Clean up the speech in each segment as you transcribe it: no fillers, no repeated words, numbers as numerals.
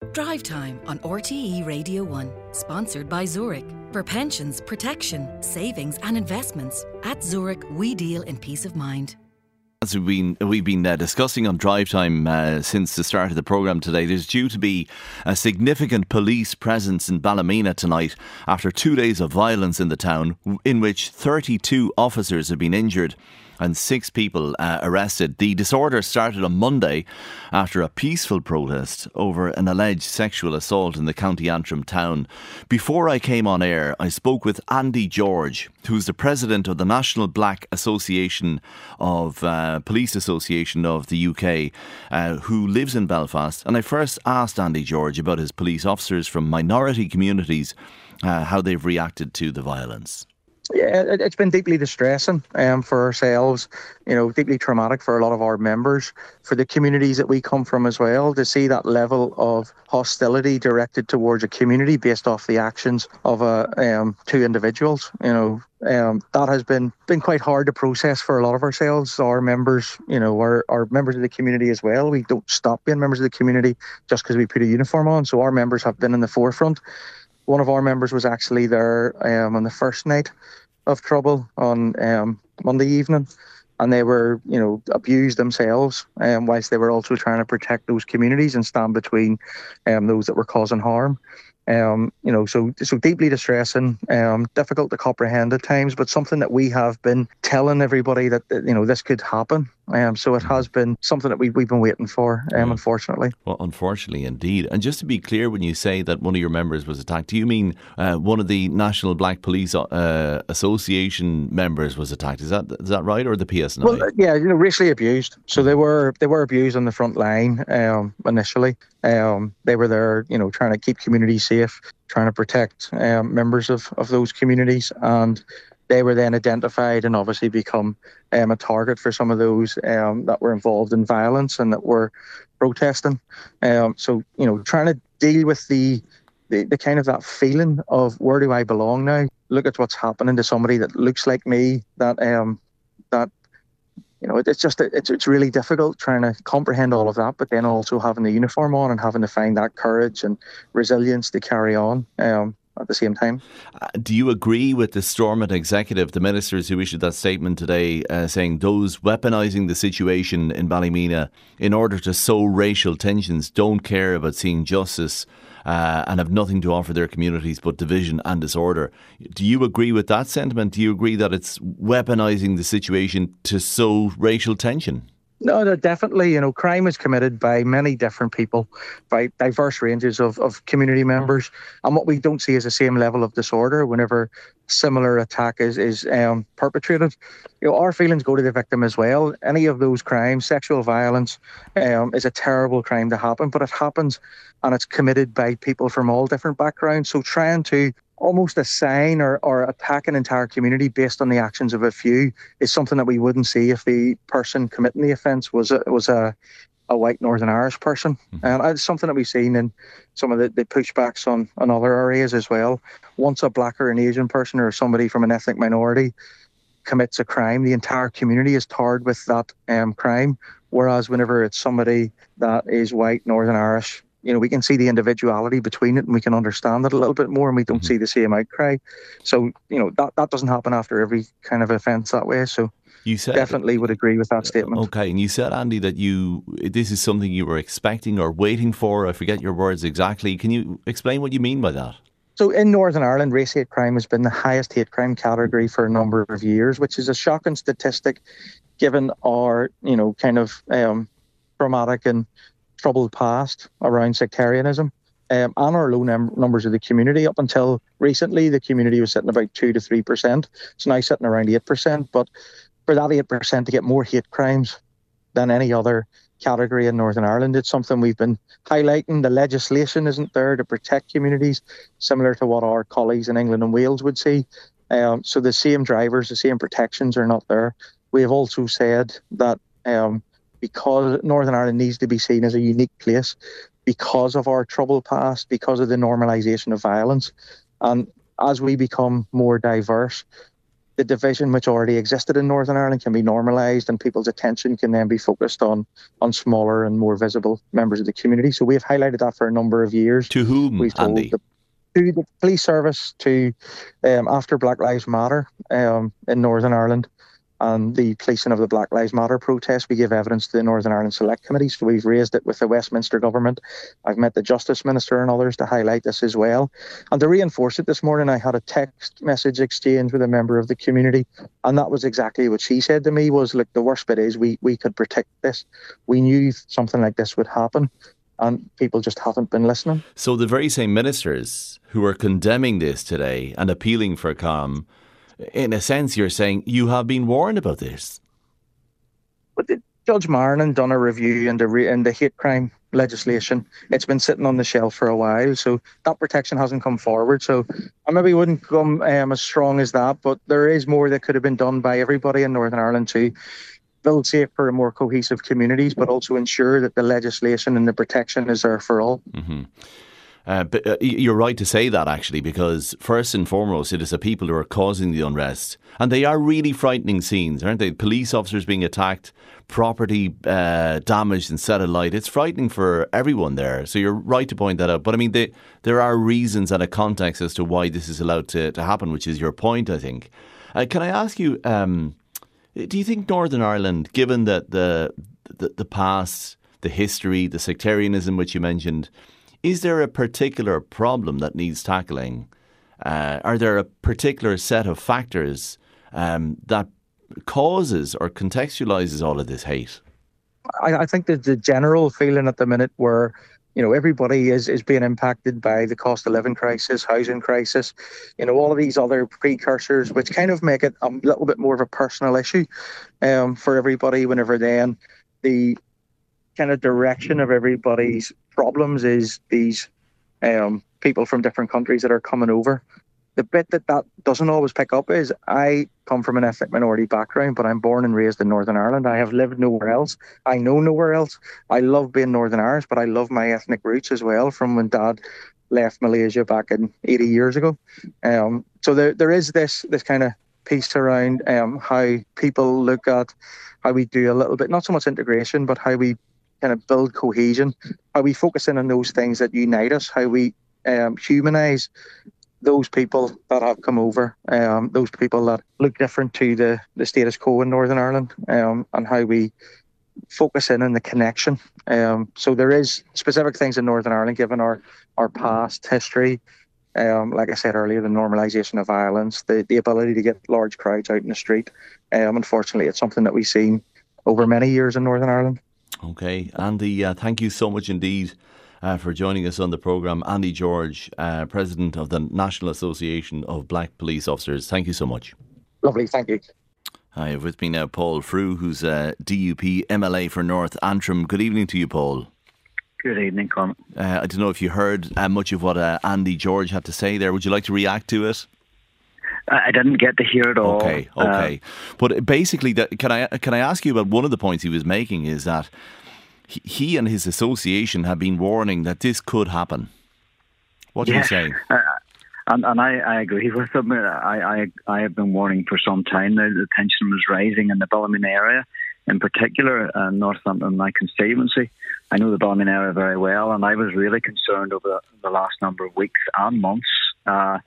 Drive Time on RTE Radio 1, sponsored by Zurich. For pensions, protection, savings and investments, at Zurich we deal in peace of mind. As we've been discussing on Drive Time since the start of the programme today, there's due to be a significant police presence in Ballymena tonight after 2 days of violence in the town, in which 32 officers have been injured and 6 people arrested. The disorder started on Monday after a peaceful protest over an alleged sexual assault in the County Antrim town. Before I came on air, I spoke with Andy George, who's the president of the National Black Association of Police Association of the UK, who lives in Belfast. And I first asked Andy George about his police officers from minority communities, how they've reacted to the violence. Yeah, it's been deeply distressing for ourselves, deeply traumatic for a lot of our members, for the communities that we come from as well, to see that level of hostility directed towards a community based off the actions of 2 individuals. That has been quite hard to process for a lot of ourselves. Our members, are members of the community as well. We don't stop being members of the community just because we put a uniform on. So our members have been in the forefront. One of our members was actually there on the first night of trouble on Monday evening, and they were, abused themselves, whilst they were also trying to protect those communities and stand between those that were causing harm. So deeply distressing, difficult to comprehend at times, but something that we have been telling everybody that this could happen. So it has been something that we've been waiting for, unfortunately. Well, unfortunately, indeed. And just to be clear, when you say that one of your members was attacked, do you mean one of the National Black Police Association members was attacked? Is that right, or the PSNI? Well, yeah, racially abused. So they were abused on the front line initially. They were there, trying to keep communities safe, trying to protect members of those communities, and they were then identified and obviously become a target for some of those that were involved in violence and that were protesting. So, trying to deal with the kind of that feeling of where do I belong now? Look at what's happening to somebody that looks like me, it's really difficult trying to comprehend all of that, but then also having the uniform on and having to find that courage and resilience to carry on at the same time. Do you agree with the Stormont executive, the ministers who issued that statement today, saying those weaponising the situation in Ballymena in order to sow racial tensions don't care about seeing justice and have nothing to offer their communities but division and disorder? Do you agree with that sentiment? Do you agree that it's weaponising the situation to sow racial tension? No, definitely. Crime is committed by many different people, by diverse ranges of community members. And what we don't see is the same level of disorder whenever similar attack is perpetrated. Our feelings go to the victim as well. Any of those crimes, sexual violence, is a terrible crime to happen, but it happens and it's committed by people from all different backgrounds. So trying to almost assign or attack an entire community based on the actions of a few is something that we wouldn't see if the person committing the offence was a white Northern Irish person. And it's something that we've seen in some of the pushbacks on other areas as well. Once a black or an Asian person or somebody from an ethnic minority commits a crime, the entire community is tarred with that crime. Whereas whenever it's somebody that is white, Northern Irish, we can see the individuality between it and we can understand it a little bit more, and we don't see the same outcry. So, that doesn't happen after every kind of offence that way. So you definitely would agree with that statement. Okay, and you said, Andy, that this is something you were expecting or waiting for. I forget your words exactly. Can you explain what you mean by that? So in Northern Ireland, race hate crime has been the highest hate crime category for a number of years, which is a shocking statistic given our, kind of traumatic and troubled past around sectarianism and our low numbers of the community. Up until recently, the community was sitting about 2 to 3%. It's now sitting around 8%. But for that 8% to get more hate crimes than any other category in Northern Ireland, it's something we've been highlighting. The legislation isn't there to protect communities, similar to what our colleagues in England and Wales would see. So the same drivers, the same protections are not there. We have also said that because Northern Ireland needs to be seen as a unique place because of our troubled past, because of the normalisation of violence. And as we become more diverse, the division which already existed in Northern Ireland can be normalised, and people's attention can then be focused on smaller and more visible members of the community. So we have highlighted that for a number of years. To whom, We've told Andy? To the police service, to after Black Lives Matter in Northern Ireland and the policing of the Black Lives Matter protest, we give evidence to the Northern Ireland Select Committee. So we've raised it with the Westminster government. I've met the Justice Minister and others to highlight this as well. And to reinforce it this morning, I had a text message exchange with a member of the community, and that was exactly what she said to me was, look, the worst bit is we could predict this. We knew something like this would happen, and people just haven't been listening. So the very same ministers who are condemning this today and appealing for calm, in a sense, you're saying you have been warned about this. But Judge Marnin done a review into the hate crime legislation. It's been sitting on the shelf for a while, so that protection hasn't come forward. So I maybe wouldn't come as strong as that, but there is more that could have been done by everybody in Northern Ireland to build safer and more cohesive communities, but also ensure that the legislation and the protection is there for all. Mm-hmm. But you're right to say that, actually, because first and foremost, it is the people who are causing the unrest. And they are really frightening scenes, aren't they? Police officers being attacked, property damaged and set alight. It's frightening for everyone there. So you're right to point that out. But I mean, there are reasons and a context as to why this is allowed to happen, which is your point, I think. Can I ask you, do you think Northern Ireland, given that the past, the history, the sectarianism which you mentioned, is there a particular problem that needs tackling? Are there a particular set of factors that causes or contextualises all of this hate? I think that the general feeling at the minute where, everybody is being impacted by the cost of living crisis, housing crisis, all of these other precursors, which kind of make it a little bit more of a personal issue for everybody, whenever then the kind of direction of everybody's problems is these people from different countries that are coming over. The bit that doesn't always pick up is I come from an ethnic minority background, but I'm born and raised in Northern Ireland. I have lived nowhere else. I know nowhere else. I love being Northern Irish, but I love my ethnic roots as well from when Dad left Malaysia back in 80 years ago. So there is this kind of piece around how people look at how we do a little bit, not so much integration, but how we kind of build cohesion, how we focus in on those things that unite us, how we humanise those people that have come over, those people that look different to the status quo in Northern Ireland, and how we focus in on the connection. So there is specific things in Northern Ireland, given our past history, like I said earlier, the normalisation of violence, the ability to get large crowds out in the street. Unfortunately, it's something that we've seen over many years in Northern Ireland. Okay, Andy, thank you so much indeed for joining us on the programme. Andy George, President of the National Association of Black Police Officers. Thank you so much. Lovely, thank you. I have with me now Paul Frew, who's a DUP MLA for North Antrim. Good evening to you, Paul. Good evening, Colin. I don't know if you heard much of what Andy George had to say there. Would you like to react to it? I didn't get to hear it all. Okay. But basically, can I ask you about one of the points he was making is that he and his association have been warning that this could happen. What are you saying? And I agree with him. I have been warning for some time now that the tension was rising in the Ballymena area, in particular Northampton, my constituency. I know the Ballymena area very well, and I was really concerned over the last number of weeks and months that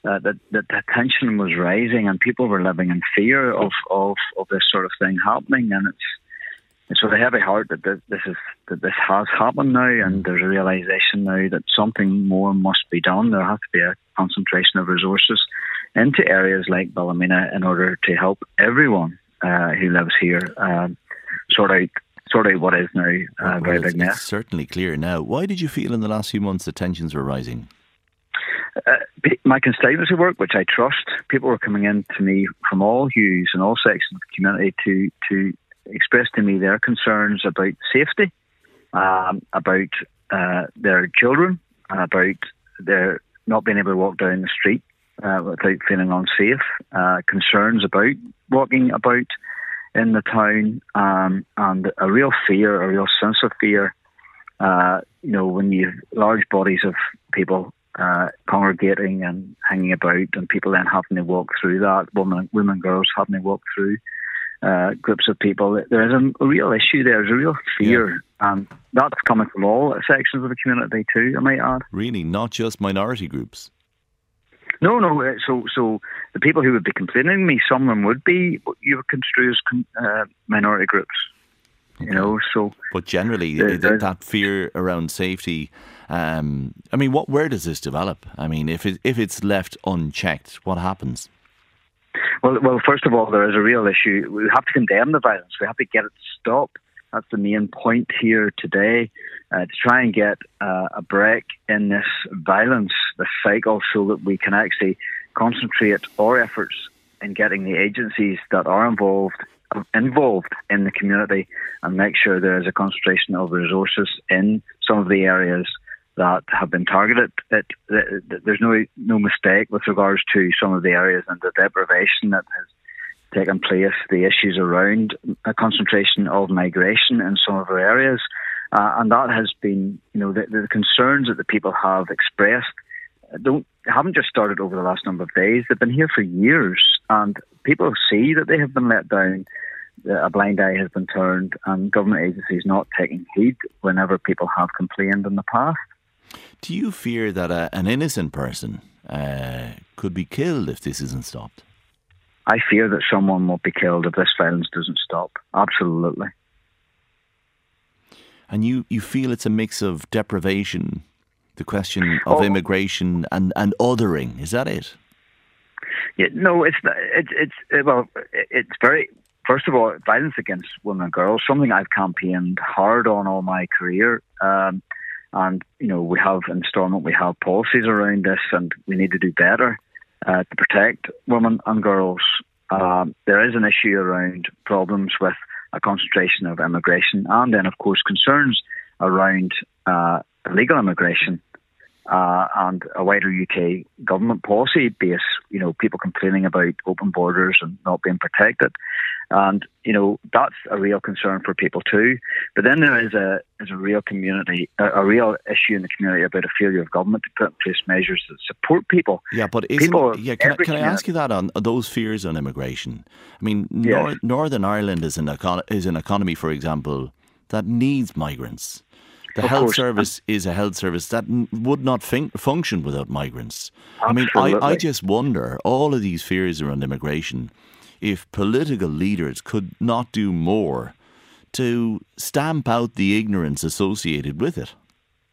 the tension was rising and people were living in fear of this sort of thing happening. And it's with a heavy heart that this has happened now, and there's a realisation now that something more must be done. There has to be a concentration of resources into areas like Ballymena in order to help everyone who lives here sort out what is now a very big mess. It's certainly clear now. Why did you feel in the last few months the tensions were rising? My constituency work, which I trust, people were coming in to me from all hues and all sections of the community to express to me their concerns about safety, about their children, about their not being able to walk down the street without feeling unsafe, concerns about walking about in the town, and a real fear, a real sense of fear. When you have large bodies of people congregating and hanging about, and people then having to walk through that, women, girls having to walk through groups of people. There is a real issue there. There's a real fear, and that's coming from all sections of the community too, I might add. Really, not just minority groups? No. So the people who would be complaining to me, some of them would be what you would construe as minority groups. Okay. So. But generally, that fear around safety. Where does this develop? I mean, if it's left unchecked, what happens? Well, first of all, there is a real issue. We have to condemn the violence. We have to get it to stop. That's the main point here today, to try and get a break in this violence, this cycle, so that we can actually concentrate our efforts in getting the agencies that are involved in the community and make sure there is a concentration of resources in some of the areas that have been targeted. There's no mistake with regards to some of the areas and the deprivation that has taken place, the issues around a concentration of migration in some of our areas. And that has been, the concerns that the people have expressed haven't just started over the last number of days. They've been here for years, and people see that they have been let down. A blind eye has been turned, and government agencies not taking heed whenever people have complained in the past. Do you fear that an innocent person could be killed if this isn't stopped? I fear that someone will be killed if this violence doesn't stop. Absolutely. And you feel it's a mix of deprivation, the question of immigration and othering. Is that it? Yeah, no, it's very. First of all, violence against women and girls, something I've campaigned hard on all my career. And, we have in Stormont, we have policies around this, and we need to do better to protect women and girls. There is an issue around problems with a concentration of immigration, and then, of course, concerns around illegal immigration and a wider UK government policy base, people complaining about open borders and not being protected. And, that's a real concern for people too. But then there is a real real issue in the community about a failure of government to put in place measures that support people. Yeah, but can I ask you that on those fears on immigration? I mean, yes. Northern Ireland is an economy, for example, that needs migrants. The health service is a health service that would not function without migrants. Absolutely. I just wonder, all of these fears around immigration, if political leaders could not do more to stamp out the ignorance associated with it.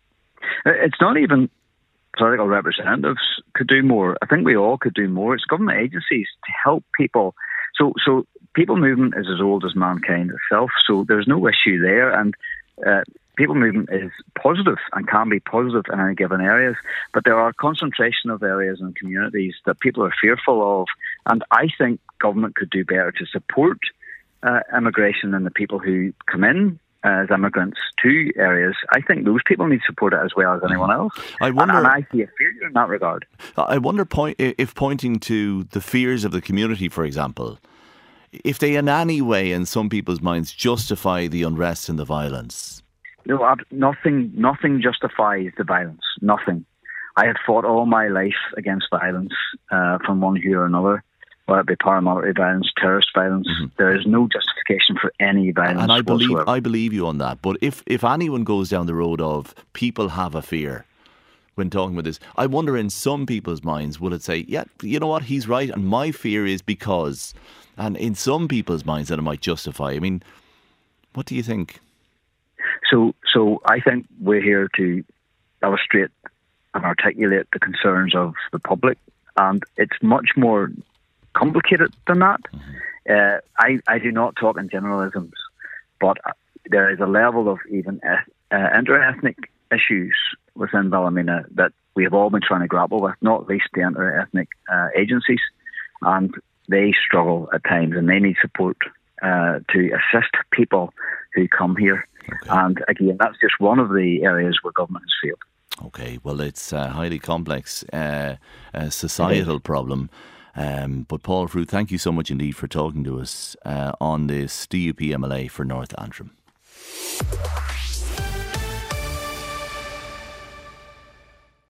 It's not even political representatives could do more. I think we all could do more. It's government agencies to help people. So people movement is as old as mankind itself, so there's no issue there. And people movement is positive and can be positive in any given areas, but there are a concentration of areas and communities that people are fearful of, and I think government could do better to support immigration and the people who come in as immigrants to areas. I think those people need support as well as anyone else. And I see a fear in that regard. I wonder if pointing to the fears of the community, for example, if they in any way in some people's minds justify the unrest and the violence. No, nothing justifies the violence. Nothing. I have fought all my life against violence from one hue or another, whether it be paramilitary violence, terrorist violence. Mm-hmm. There is no justification for any violence and whatsoever. I believe you on that. But if anyone goes down the road of people have a fear when talking about this, I wonder in some people's minds, will it say, yeah, you know what, he's right, and my fear is because... And in some people's minds that it might justify. I mean, what do you think? So I think we're here to illustrate and articulate the concerns of the public, and it's much more complicated than that. Mm-hmm. I do not talk in generalisms, but there is a level of even inter-ethnic issues within Ballymena that we have all been trying to grapple with, not least the inter-ethnic agencies, and they struggle at times and they need support to assist people who come here. Okay. And again, that's just one of the areas where government has failed. Okay, well, it's a highly complex societal problem. But Paul Frew, thank you so much indeed for talking to us on this DUP MLA for North Antrim.